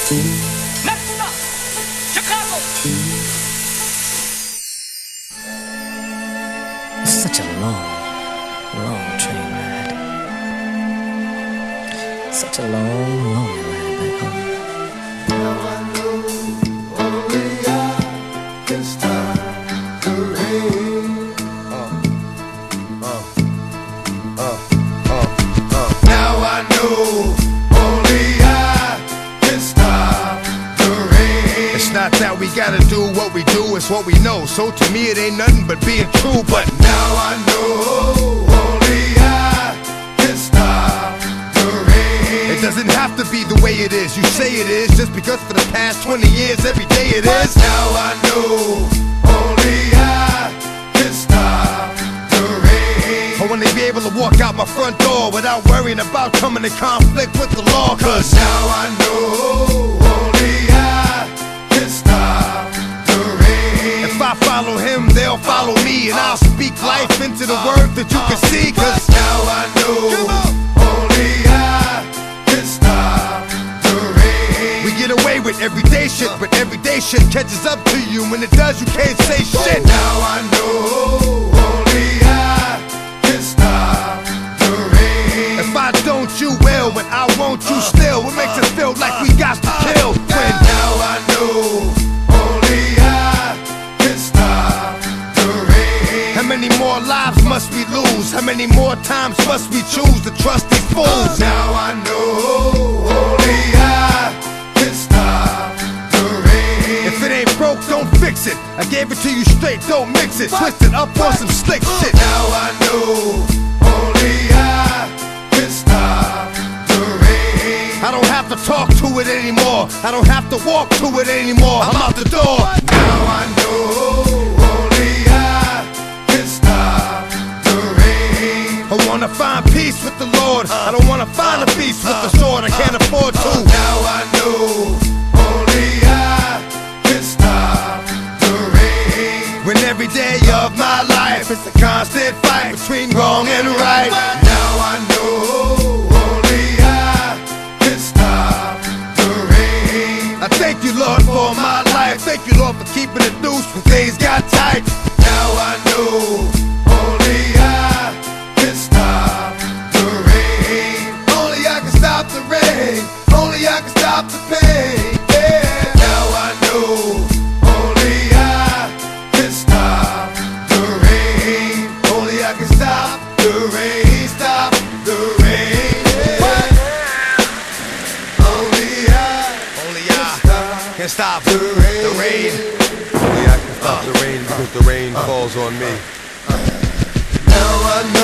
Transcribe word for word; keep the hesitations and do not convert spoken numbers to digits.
Next up, Chicago. It's such a long, long train ride. Such a long, lonely ride back home. Now I know only I can stop the rain. Uh, uh, uh, uh, uh. Now I know only I can stop the rain. It's not that we gotta do what we do, it's what we know. So to me it ain't nothing but being true. But now I know only I can stop the rain. It doesn't have to be the way it is. You say it is just because for the past twenty years every day it is. Now I know only I can stop the rain. I wanna be able to walk out my front door without worrying about coming in conflict with the law. Cause now I know only I can stop the rain. If I follow him, they'll follow me, and I'll speak life into the word that you can see. Cause now I know only I can stop the rain. We get away with everyday shit, but everyday shit catches up to you. When it does, you can't say shit. Now I know only I can stop the rain. If I don't, you will, but I won't, you still. What makes us feel like we got to kill? When now I know only I can stop the rain. How many more lives must we lose? How many more times must we choose to trust these fools? Now I know only I can stop the rain. If it ain't broke, don't fix it. I gave it to you straight, don't mix it. Twist it up on some slick shit. Now I know only I can stop the rain. I don't have to talk to it anymore. I don't have to walk to it anymore. I'm out the door. Now I know only I can stop the rain. I wanna find peace with the Lord. I don't wanna find a peace with the sword. I can't afford to. Now I know only I can stop the rain. When every day of my life it's a constant fight between wrong and right. Now I know only I can stop the rain. I thank you, Lord, for my life. Thank you, Lord, for keeping it loose when things got tight. Now I know only I can stop the rain. Only I can stop the rain. Only I can stop the pain. Yeah. Now I know only I can stop the rain. Only I can stop the rain. Stop the rain. Yeah. Only I, only I can stop the rain. The rain. Only I can stop the rain because the rain falls on me. Now I know.